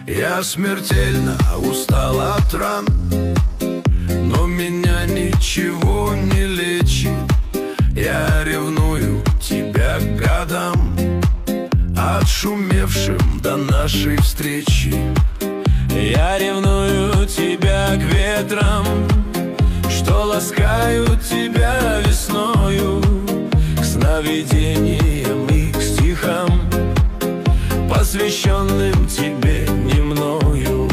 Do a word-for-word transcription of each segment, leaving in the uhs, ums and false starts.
Я смертельно устал от ран, но меня ничего не лечит. Я ревную тебя к годам, отшумевшим до нашей встречи. Я ревную тебя к ветрам, что ласкают тебя весною, к сновидениям и к стихам, посвященным тебе не мною.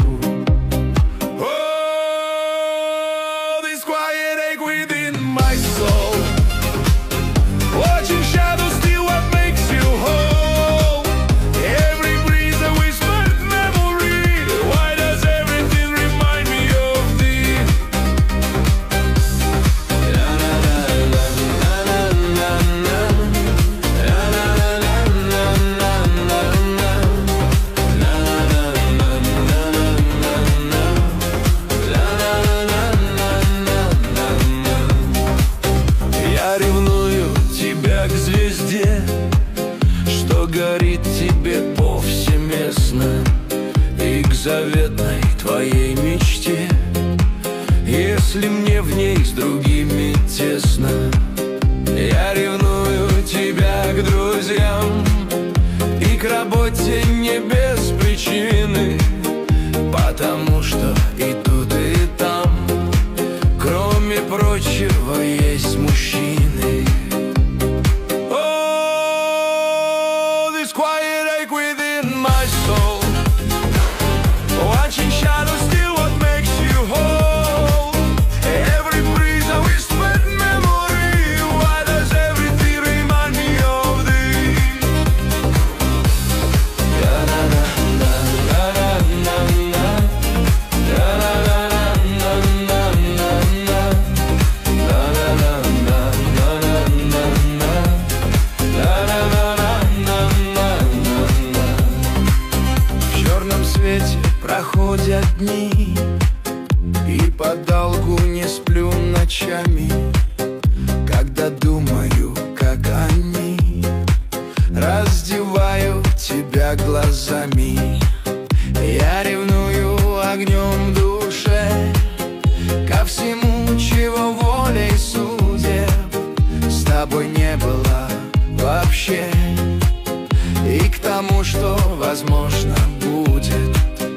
Oh, this quiet ache within my soul, watching shadows steal what makes you whole. Every breeze a whispered memory. Why does everything remind me of thee? Я ревную тебя к звезде, что горит тебе повсеместно, и к заветной твоей мечте, если мне в ней с другими тесно. Я ревную тебя к друзьям и к работе не без причины, потому что и тут, и там, кроме прочего, есть мужчины. Oh, this quiet ache within my soul, watching shadows steal what makes you whole. Every breeze a whispered memory. Why does everything remind me of thee? В черном свете проходят дни, и подолгу не сплю ночами, когда думаю, как они раздевают тебя глазами. Я ревную огнем в душе ко всему, чего волей судеб с тобой не было вообще, и к тому, что возможно будет.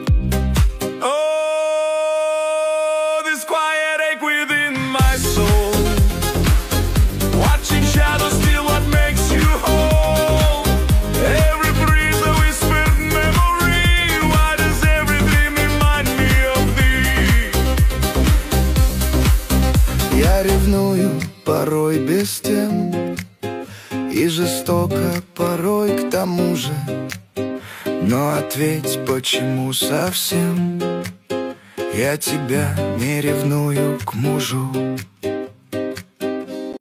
Oh, this quiet ache within my soul, watching shadows steal what makes you whole. Every breeze a whispered memory. Why does everything remind me of thee? Я ревную порой без тем, и жестоко порой к тому же. Но ответь, почему совсем я тебя не ревную к мужу?